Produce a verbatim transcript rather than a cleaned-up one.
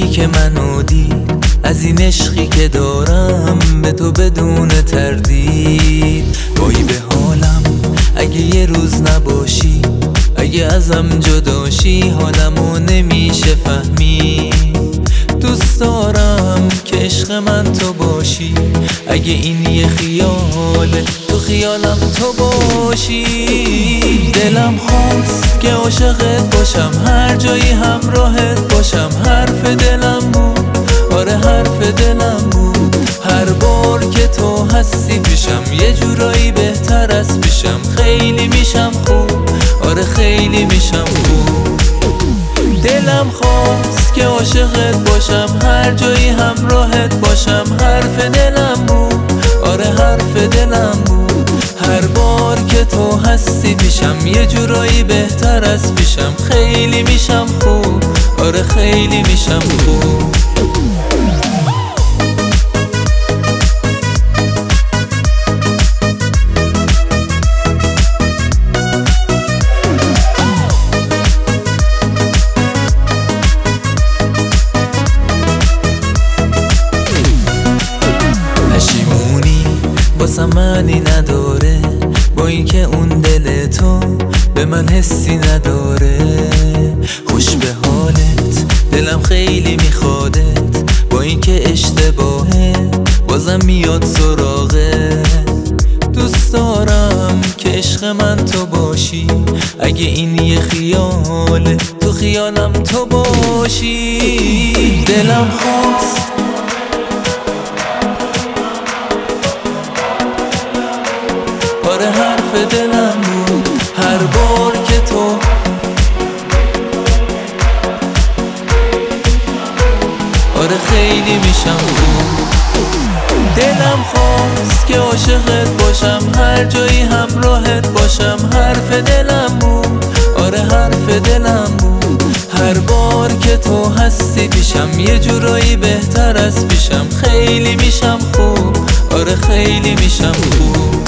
که منو دید، از این عشقی که دارم به تو بدون تردید. وای به حالم اگه یه روز نباشی، اگه ازم جداشی حالمو نمیشه فهمید. دوست دارم که عشق من تو باشی، اگه این یه خیاله تو خیالم تو باشی. دلم خواست که عاشقت باشم، هر جایی همراهت باشم. حرف دلم بود، آره حرف دلم بود. هر بار که تو هستی پیشم یه جورایی بهتر از پیشم. خیلی میشم خوب، آره خیلی میشم خوب. دلم خواست که عاشقت باشم، هر جایی همراهت باشم. حرف دلم بود، آره حرف دلم بود. هر بار که تو هستی پیشم یه جورایی بهتر از پیشم. خیلی میشم خوب، آره خیلی میشم خوب. واسه معنی نداره با اینکه اون دل تو به من حسی نداره. خوش به حالت دلم خیلی میخوادت، با اینکه اشتباهه بازم میاد سراغه. دوست دارم که عشق من تو باشی، اگه این یه خیاله تو خیالم تو باشی. دلم خواست آره حرف دلم بود، هر بار که تو آره خیلی میشم خوب. دلم خواست که عاشقت باشم، هر جایی همراهت باشم. حرف دلم بود، آره حرف دلم بود. هر بار که تو هستی پیشم یه جورایی بهتر از پیشم. خیلی میشم خوب، آره خیلی میشم خوب.